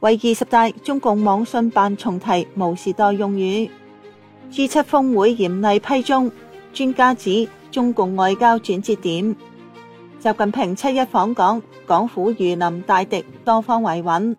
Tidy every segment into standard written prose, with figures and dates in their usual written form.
為20大中共網信辦重提毛時代用語。G7 峰會嚴厲批中，專家指中共外交轉折點。習近平7·1訪港，港府如臨大敵，多方維穩。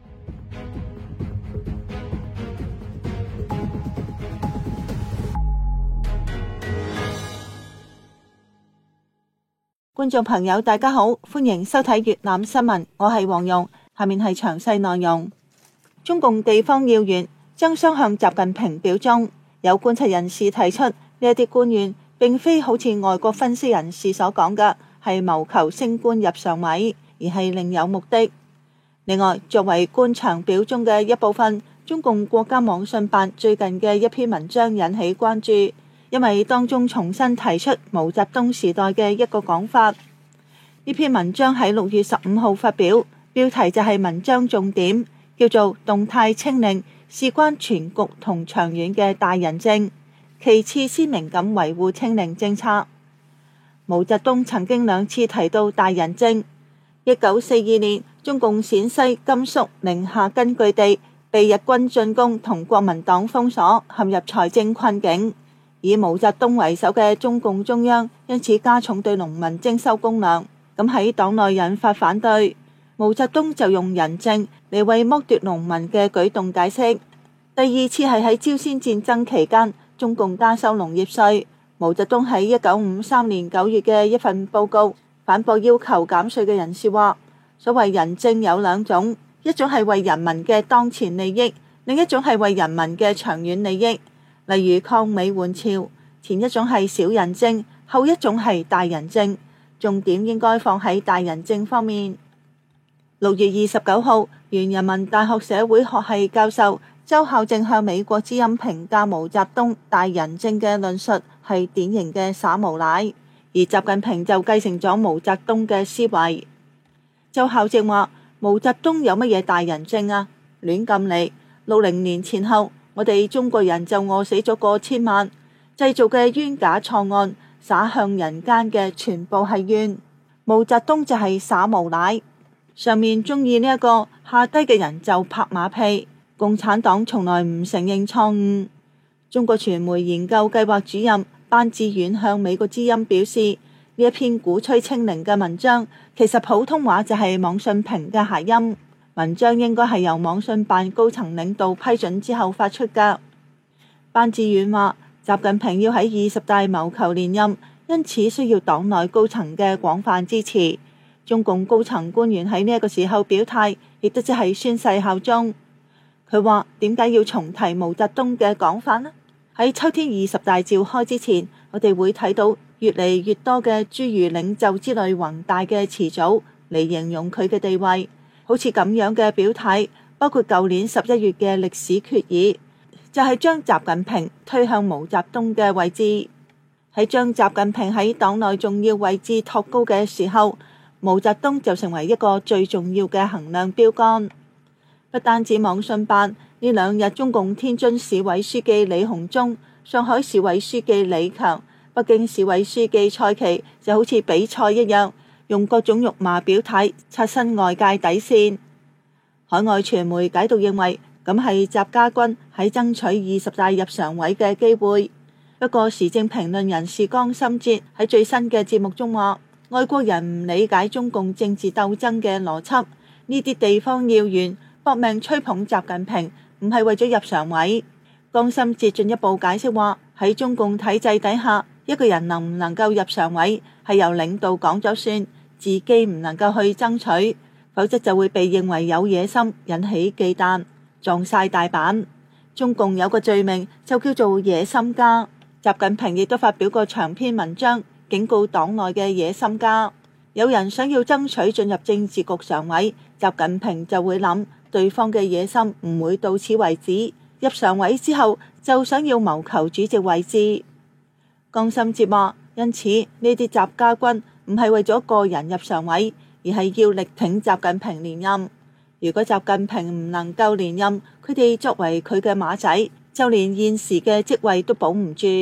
觀眾朋友大家好，歡迎收睇粵覽新聞，我係黃蓉，下面係詳細內容。中共地方要員爭相向習近平表忠，有觀察人士提出呢一啲官員並非好似外國分析人士所講嘅係謀求升官入常委，而係另有目的。另外，作為官場表忠嘅一部分，中共國家網信辦最近嘅一篇文章引起關注。因為當中重新提出毛澤東時代嘅一個講法，呢篇文章喺6月15號發表，標題就係文章重點，叫做動態清零，事關全局同長遠嘅大人政，其次鮮明咁維護清零政策。毛澤東曾經2次提到大人政。1942年，中共陝西、甘肅、寧夏根據地被日軍進攻同國民黨封鎖，陷入財政困境。以毛澤東為首嘅中共中央因此加重對農民徵收公糧，咁喺黨內引發反對。毛澤東就用人政嚟為剝奪農民嘅舉動解釋。第2次係喺朝鮮戰爭期間，中共加收農業稅。毛澤東喺1953年9月嘅一份報告反駁要求減稅嘅人士話：所謂人政有2種，一種係為人民嘅當前利益，另一種係為人民嘅長遠利益。例如抗美援朝，前一種係小人政，後一種係大人政，重點應該放喺大人政方面。6月29號，原人民大學社會學系教授周孝正向美國之音評價毛澤東大人政嘅論述係典型嘅耍無賴，而習近平就繼承咗毛澤東嘅思維。周孝正話：毛澤東有乜嘢大人政啊？亂咁嚟！60年前後，我哋中國人就餓死咗過千萬，製造嘅冤假錯案灑向人間嘅全部係冤。毛澤東就係耍無賴，上面中意呢一個，下低嘅人就拍馬屁。共產黨從來唔承認錯誤。中國傳媒研究計劃主任班志遠向美國之音表示，呢一篇鼓吹清零嘅文章，其實普通話就係網信評嘅諧音。文章應該係由網信辦高層領導批准之後發出㗎。班志遠話：習近平要喺20大謀求連任，因此需要黨內高層嘅廣泛支持。中共高層官員喺呢一個時候表態，亦都即係宣誓效忠。佢話：點解要重提毛澤東嘅講法呢？喺秋天20大召開之前，我哋會睇到越嚟越多嘅諸如領袖之類宏大嘅詞組嚟形容佢嘅地位。好似咁樣嘅表態，包括舊年11月嘅歷史決議，就係將習近平推向毛澤東嘅位置。喺將習近平喺黨內重要位置托高嘅時候，毛澤東就成為一個最重要嘅衡量標杆。不單止網信辦，呢2日中共天津市委書記李鴻忠、上海市委書記李強、北京市委書記蔡奇就好似比賽一樣，用各種辱罵表態，刷新外界底線。海外傳媒解讀認為，咁係習家軍喺爭取20大入常委嘅機會。不過時政評論人士江心哲喺最新嘅節目中話，外國人唔理解中共政治鬥爭嘅邏輯，呢啲地方要員搏命吹捧習近平，唔係為咗入常委。江心哲進一步解釋話，喺中共體制底下，一個人能唔能夠入常委係由領導講咗算，自己唔能夠去爭取，否則就會被認為有野心，引起忌憚，撞晒大板。中共有個罪名就叫做野心家。習近平亦都發表過長篇文章，警告黨內嘅野心家，有人想要爭取進入政治局常委，習近平就會諗對方嘅野心唔會到此為止，入常委之後就想要謀求主席位置。江心哲話，因此呢啲習家軍唔係為咗個人入常委，而係要力挺習近平連任。如果習近平唔能夠連任，佢哋作為佢嘅馬仔，就連現時嘅職位都保唔住。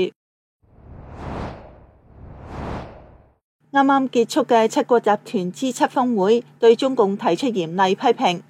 啱啱結束嘅7國集團 G7 峰會對中共提出嚴厲批評。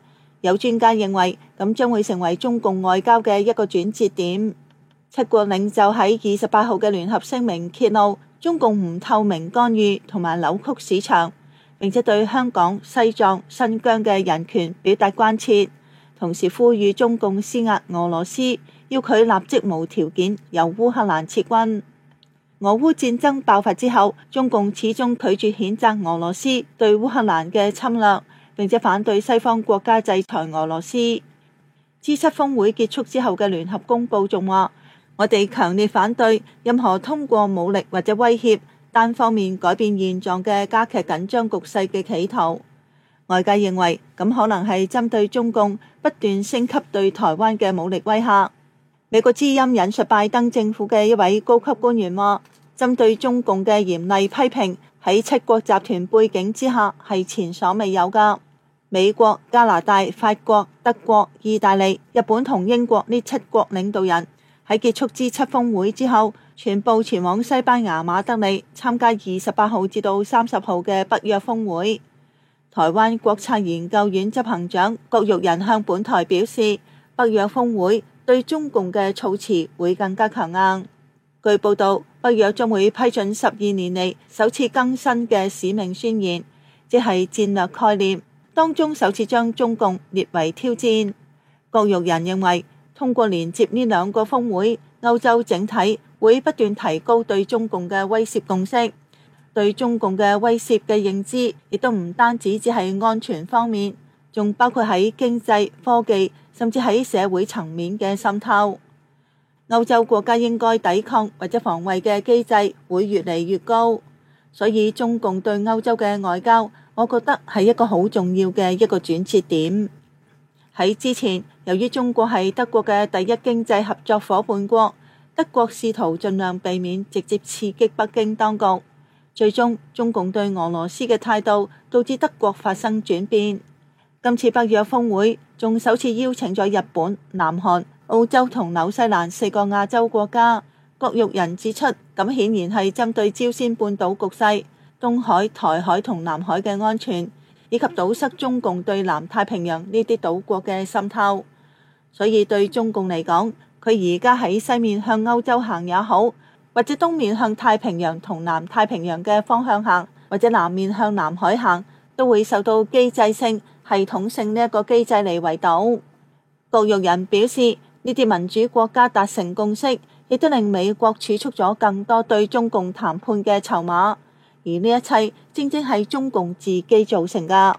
有專家認為，咁將會成為中共外交嘅一個轉折點。七國領袖喺28號嘅聯合聲明揭露中共唔透明干預同埋扭曲市場，並且對香港、西藏、新疆嘅人權表達關切，同時呼籲中共施壓俄羅斯，要佢立即無條件由烏克蘭撤軍。俄烏戰爭爆發之後，中共始終拒絕譴責俄羅斯對烏克蘭嘅侵略，並且反對西方國家制裁俄羅斯。G7峰會結束之後嘅聯合公報仲話：我哋強烈反對任何通過武力或者威脅單方面改變現狀嘅加劇緊張局勢嘅企圖。外界認為咁可能係針對中共不斷升級對台灣嘅武力威嚇。美國之音引述拜登政府嘅一位高級官員話：針對中共嘅嚴厲批評喺七國集團背景之下係前所未有㗎。美國、加拿大、法國、德國、意大利、日本同英國呢7國領導人喺結束G7峰會之後，全部前往西班牙馬德里參加28號至到30號嘅北約峰會。台灣國策研究院執行長郭玉仁向本台表示，北約峰會對中共嘅措辭會更加強硬。據報道，北約將會批准12年嚟首次更新嘅使命宣言，即係戰略概念，當中首次將中共列為挑戰。郭玉仁認為，通過連接呢2個峰會，歐洲整體會不斷提高對中共嘅威懾共識，對中共嘅威懾嘅認知，亦都唔單止只係安全方面，仲包括喺經濟、科技，甚至喺社會層面嘅滲透。歐洲國家應該抵抗或者防衛嘅機制會越嚟越高，所以中共對歐洲嘅外交，我覺得係一個好重要嘅一個轉折點。喺之前，由於中國係德國嘅第一經濟合作夥伴國，德國試圖盡量避免直接刺激北京當局，最終中共對俄羅斯嘅態度導致德國發生轉變。今次北約峰會仲首次邀請咗日本、南韓、澳洲同紐西蘭4個亞洲國家。郭玉仁指出，咁顯然係針對朝鮮半島局勢、東海、台海同南海嘅安全，以及堵塞中共對南太平洋呢啲島國嘅滲透。所以對中共嚟講，佢而家喺西面向歐洲行也好，或者東面向太平洋同南太平洋嘅方向行，或者南面向南海行，都會受到機制性、系統性呢一個機制嚟圍堵。郭玉仁表示，呢啲民主國家達成共識，亦都令美國儲蓄咗更多對中共談判嘅籌碼，而呢一切正正係中共自己造成㗎。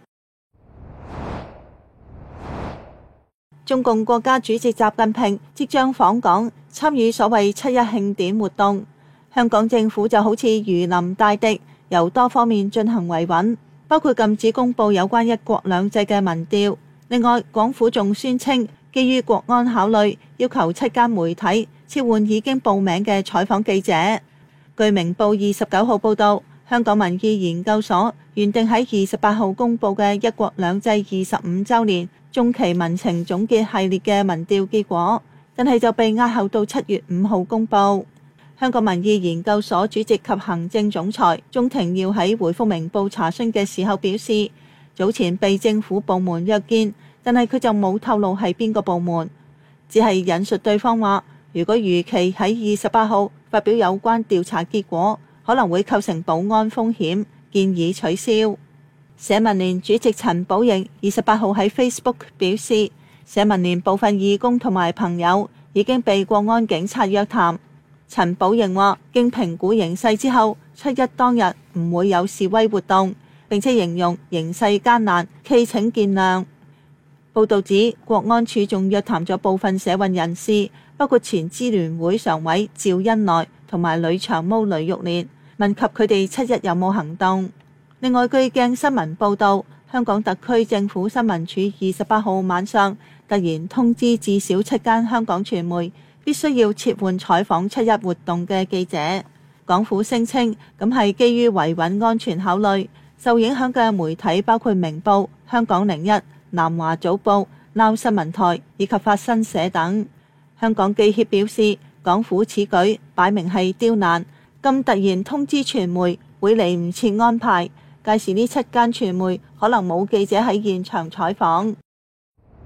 中共國家主席習近平即將訪港，參與所謂7·1慶典活動。香港政府就好似如臨大敵，由多方面進行維穩，包括禁止公佈有關1國2制嘅民調。另外，港府仲宣稱，基於國安考慮，要求7間媒體撤換已經報名嘅採訪記者。據明報29號報導，香港民意研究所原定喺28號公佈嘅1國2制25週年中期民情總結系列嘅民調結果，但係就被押後到7月5號公佈。香港民意研究所主席及行政總裁鍾庭耀喺回覆明報查詢嘅時候表示，早前被政府部門約見，但係佢就冇透露係邊個部門，只係引述對方話，如果如期喺28號發表有關調查結果，可能會構成保安風險，建議取消。社民連主席陳寶瑩28號喺 Facebook 表示，社民連部分義工同埋朋友已經被國安警察約談。陳寶瑩話，經評估形勢之後，7·1當日唔會有示威活動，並且形容形勢艱難，祈請見諒。報導指，國安處仲約談咗部分社運人士，包括前支聯會常委趙恩來同埋女長毛雷玉蓮，問及佢哋7·1有冇行動。另外，據鏡新聞報導，香港特區政府新聞處28號晚上突然通知至少7間香港傳媒必須要撤換採訪7·1活動嘅記者。港府聲稱咁係基於維穩安全考慮，受影響嘅媒體包括明報、香港01、南華早報、Now 新聞台以及法新社等。香港記協表示，港府此舉擺明係刁難，咁突然通知傳媒會嚟唔切安排，屆時呢7間傳媒可能冇記者喺現場採訪。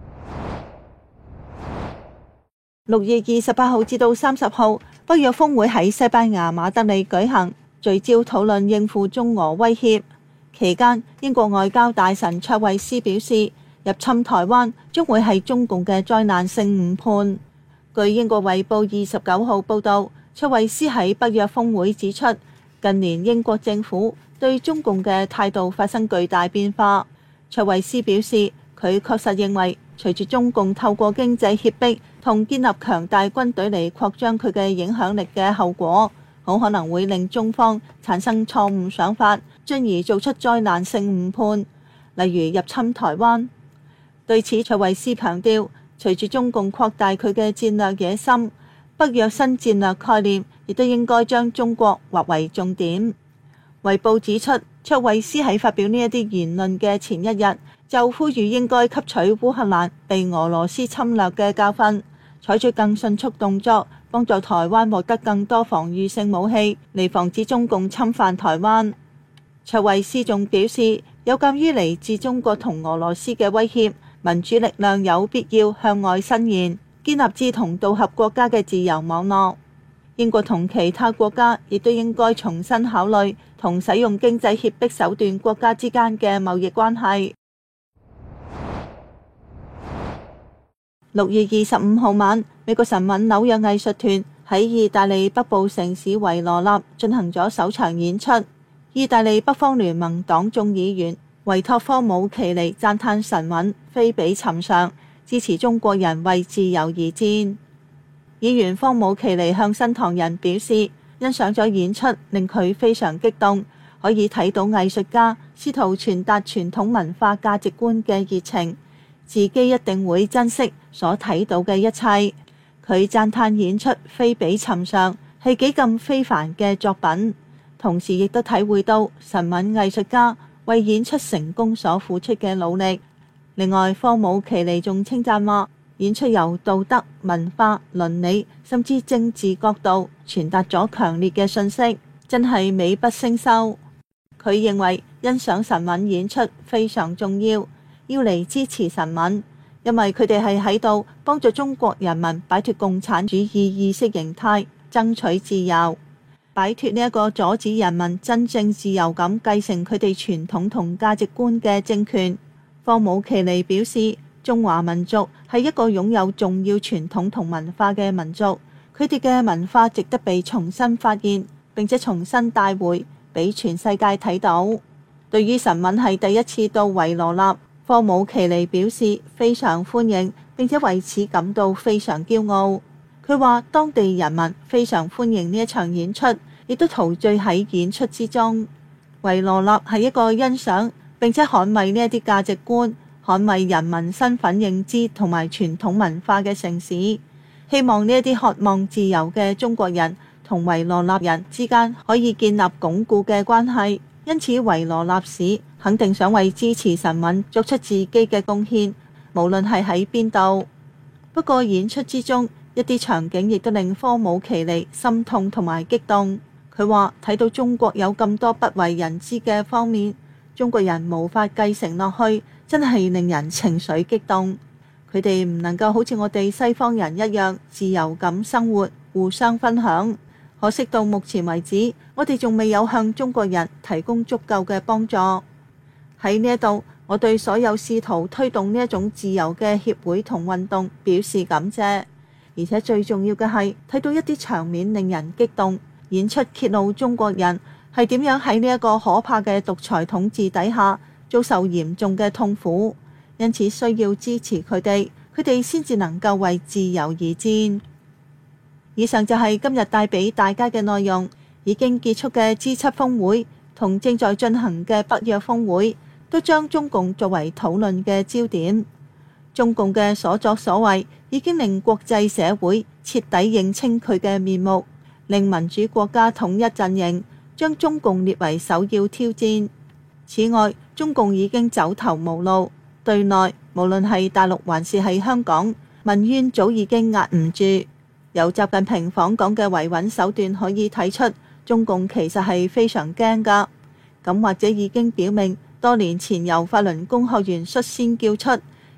6月28號至到30號，北約峰會喺西班牙馬德里舉行，聚焦討論應付中俄威脅。期間，英國外交大臣卓慧思表示，入侵台灣將會係中共嘅災難性誤判。據英國衛報29號報導，卓慧思喺北約峰會指出，近年英國政府對中共嘅態度發生巨大變化。卓慧思表示，佢確實認為，隨住中共透過經濟脅迫同建立強大軍隊嚟擴張佢嘅影響力嘅後果，好可能會令中方產生錯誤想法，進而做出災難性誤判，例如入侵台灣。對此，卓慧思強調，隨住中共擴大佢嘅戰略野心，北約新戰略概念亦都應該將中國劃為重點。衛報指出，卓慧思喺發表呢一啲言論嘅前一日，就呼籲應該吸取烏克蘭被俄羅斯侵略嘅教訓，採取更迅速動作，幫助台灣獲得更多防禦性武器，嚟防止中共侵犯台灣。卓慧思仲表示，有鑑於嚟自中國同俄羅斯嘅威脅，民主力量有必要向外伸延，建立志同道合國家嘅自由網絡。英國同其他國家亦都應該重新考慮同使用經濟脅迫手段國家之間嘅貿易關係。6月25號晚，美國神韻紐約藝術團喺意大利北部城市維羅納進行咗首場演出。意大利北方聯盟黨眾議員維托科姆奇尼讚嘆神韻非比尋常，支持中國人為自由而戰。議員科姆奇尼向新唐人表示，欣賞咗演出，令佢非常激動，可以睇到藝術家試圖傳達傳統文化價值觀嘅熱情，自己一定會珍惜所睇到嘅一切。佢讚嘆演出非比尋常，係幾咁非凡嘅作品，同時亦都體會到神韻藝術家為演出成功所付出嘅努力。另外，科姆奇尼仲稱讚話，演出由道德、文化、倫理甚至政治角度傳達咗強烈嘅訊息，真係美不勝收。佢認為欣賞神韻演出非常重要，要嚟支持神韻，因為佢哋係喺度幫助中國人民擺脫共產主義意識形態，爭取自由，擺脫呢一個阻止人民真正自由咁繼承佢哋傳統同價值觀嘅政權。科姆奇尼表示，中華民族係一個擁有重要傳統同文化嘅民族，佢哋嘅文化值得被重新發現，並且重新帶回俾全世界睇到。對於神韻係第一次到維羅納，科姆奇尼表示非常歡迎，並且為此感到非常驕傲。佢話當地人民非常歡迎呢一場演出，亦都陶醉喺演出之中。維羅納係一個欣賞並且捍衛呢一啲價值觀、捍衛人民身份認知同埋傳統文化嘅城市，希望呢一啲渴望自由嘅中國人同維羅納人之間可以建立鞏固嘅關係。因此，維羅納市肯定想為支持神韻作出自己嘅貢獻，無論係喺邊度。不過演出之中一啲場景亦都令科姆奇尼心痛同埋激動。佢話睇到中國有咁多不為人知嘅方面，中國人無法繼承落去，真係令人情緒激動。佢哋唔能夠好似我哋西方人一樣自由咁生活，互相分享。可惜到目前為止，我哋仲未有向中國人提供足夠嘅幫助。喺呢一度，我對所有試圖推動呢一種自由嘅協會同運動表示感謝。而且最重要嘅係睇到一啲場面令人激動，演出揭露中國人係點樣喺呢一個可怕嘅獨裁統治底下遭受嚴重嘅痛苦，因此需要支持佢哋先至能夠為自由而戰。以上就係今日帶俾大家嘅內容。已經結束嘅 G7 峰會同正在進行嘅北約峰會，都將中共作為討論嘅焦點。中共嘅所作所為已經令國際社會徹底認清佢嘅面目，令民主國家統一陣營將中共列為首要挑戰。此外，中共已經走投無路，對內無論係大陸還是係香港，民怨早已經壓唔住。由習近平訪港嘅維穩手段可以睇出，中共其實係非常驚㗎。咁或者已經表明，多年前由法輪功學員率先叫出，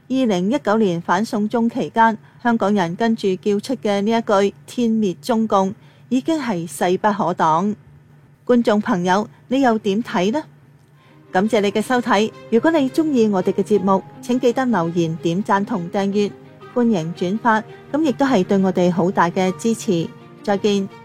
2019年反送中期間，香港人跟住叫出嘅呢一句天滅中共，已經係勢不可擋。觀眾朋友，你又點睇呢？感謝你嘅收睇，如果你中意我哋嘅節目，請記得留言、點讚同訂閱，歡迎轉發，咁亦都係對我哋好大嘅支持。再見。